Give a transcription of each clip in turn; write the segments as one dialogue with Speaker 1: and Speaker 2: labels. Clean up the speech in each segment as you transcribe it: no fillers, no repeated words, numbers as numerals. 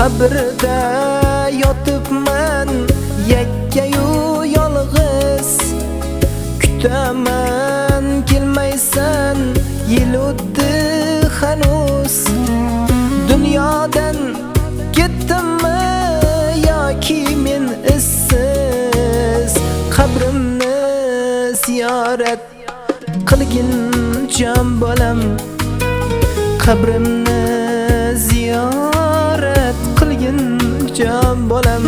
Speaker 1: qabrda yotibman yakkayu yolg'iz kutaman kelmaysan yil o'tdi hanuz dunyodan ketdimmi yoki men izsiz qabrimni ziyorat qilgin jon bolam qabrimni ziyorat qilgin jon bolam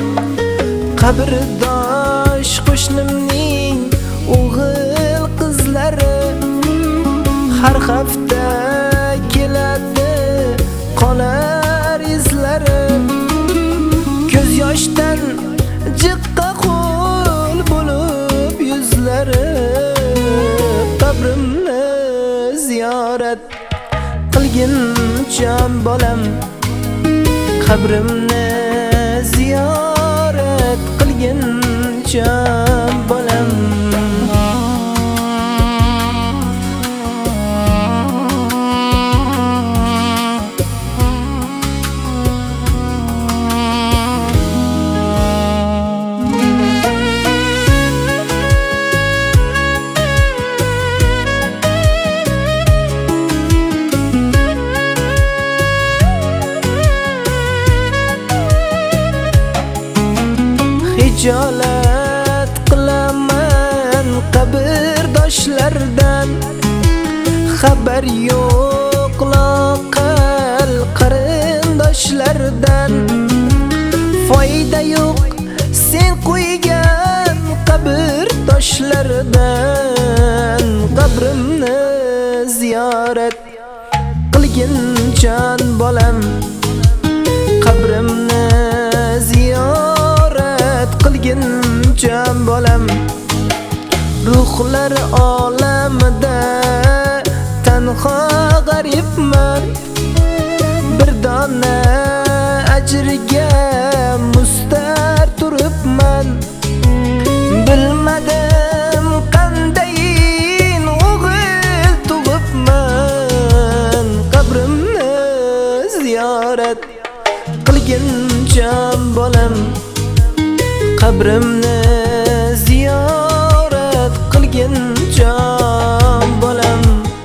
Speaker 1: qabrdosh qo'shnimning o'g'il qizlari har hafta keladi qolar izlari ko'z yoshdan jiqqa qo'l bo'lib yuzlari qabrimni ziyorat qilgin jon bolam qabrimni ziyorat qilgin jon bolam Hijolat qilaman qabrdoshlardan xabar yo'q loqal qarindoshlardan foyda yo'q sen qo'ygan qabrdoshlardan qabrimni ziyorat qilgin jon bolam qabrimni ziyorat qilgin jon bolam ruhlar olamida tanho g'aribman bir dona ajrga mustar turibman bilmadim qandayin o'g'il tug'ibman qabrimni ziyorat qilgin jon bolam qabrimni ziyorat qilgin jon bolam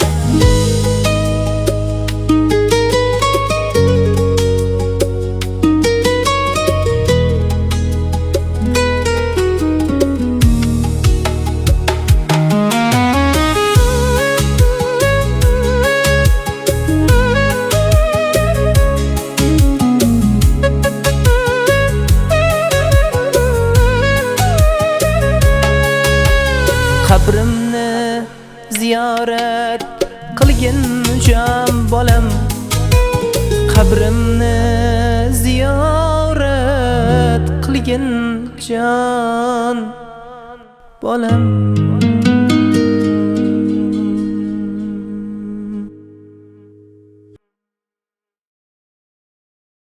Speaker 1: qabrimni ziyorat qilgin jon bolam qabrimni ziyorat qilgin jon bolam